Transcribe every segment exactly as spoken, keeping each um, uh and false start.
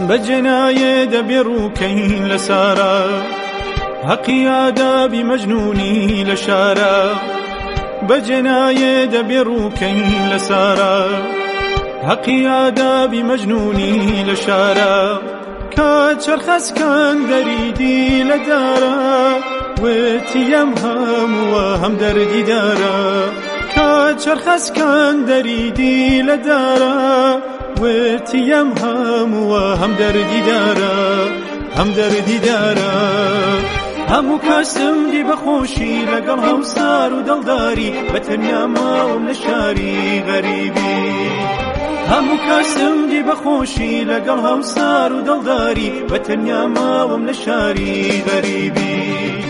بجناية دبروكين لسارة حقي عذابي مجنوني لشارة بجناية دبروكين لسارة حقي عذابي مجنوني لشارة كات شرخس كان دريدي لدارة وتيم هم وهم دردي دارة كات شرخس كان دريدي لدارة وتيم هم وهم دردي دارة هم دردي دارة همو کاسم دی بخوشی لگل هوسار و دلداری بتنیا ماوم لشاری غریبی همو کاسم دی بخوشی لگل هوسار و دلداری بتنیا ماوم لشاری غریبی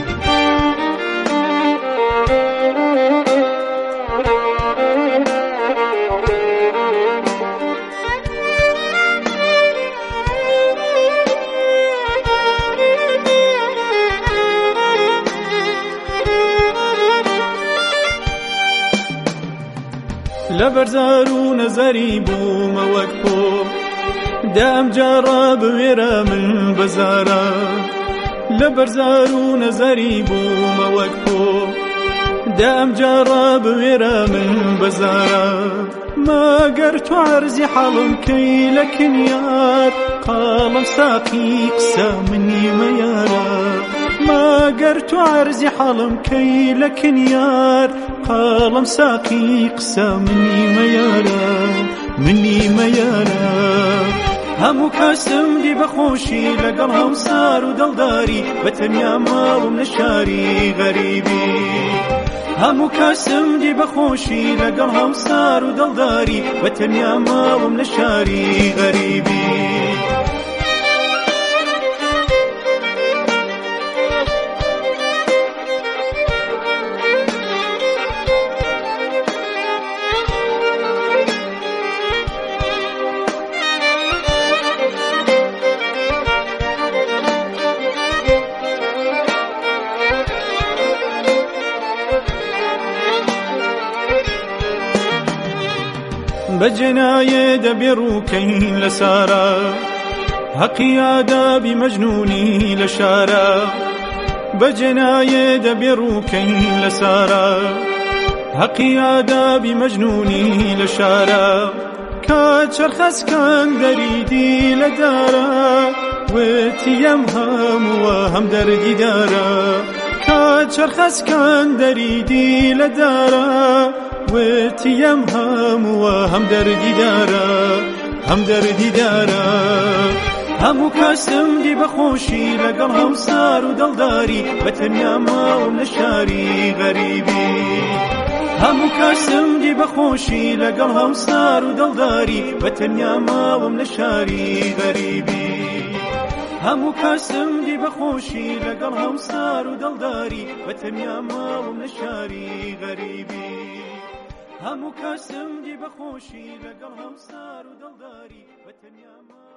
لبرزار و نظری بوم وەک دام جرب وێرە من بەزارە لبرزار و نظری بوم وەک دام جرب وێرە من بەزارە مەگەر تو عەرزی حەڵم کەی لە کنیار قاڵم ساقی قسە منی مەیارە مەگەر تو عەرزی حەڵم کەی لە کنیار قاڵم ساقی قسە منی مەیارە منی مەیارە همو کاسم دی بخوشی لگل هوسار و دلداری بتنیا ماوم لشاری غریبی همو کاسم دی بخوشی لگل هوسار و دلداری بتنیا ماوم لشاری غریبی بجناية دبروكين لسارة حقي عذابي مجنوني لشارة بجناية دبروكين لسارة حقي عذابي مجنوني لشارة كات شرخس كان دريدي لدارة وتيم هم وهم دردي دارة كات شرخس كان دريدي لدارة وتيم هم وهم دردي دارة هم دردي دارة همو کاسم دی بخوشی لگل هوسار و دلداری بتنیا ماوم لشاری غریبی همو کاسم دی بخوشی لگل هوسار و دلداری بتنیا ماوم لشاری غریبی همو کاسم دی بخوشی لگل هوسار و دلداری بتنیا ماوم لشاری غریبی همو کاسم دی بخوشی لگل هوسار و دلداری بتنیا